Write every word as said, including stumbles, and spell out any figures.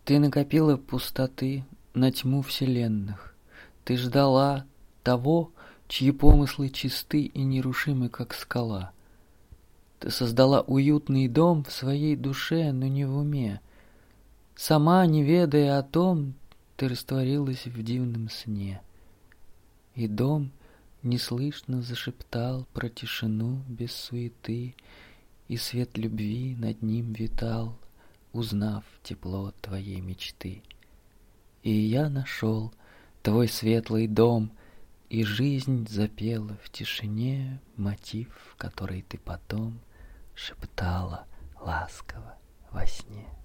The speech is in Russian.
Ты накопила пустоты на тьму вселенных. Ты ждала того, чьи помыслы чисты и нерушимы, как скала. Ты создала уютный дом в своей душе, но не в уме. Сама, не ведая о том, ты растворилась в дивном сне. И дом неслышно зашептал про тишину без суеты, и свет любви над ним витал, узнав тепло твоей мечты. И я нашел твой светлый дом, и жизнь запела в тишине мотив, который ты потом шептала ласково во сне.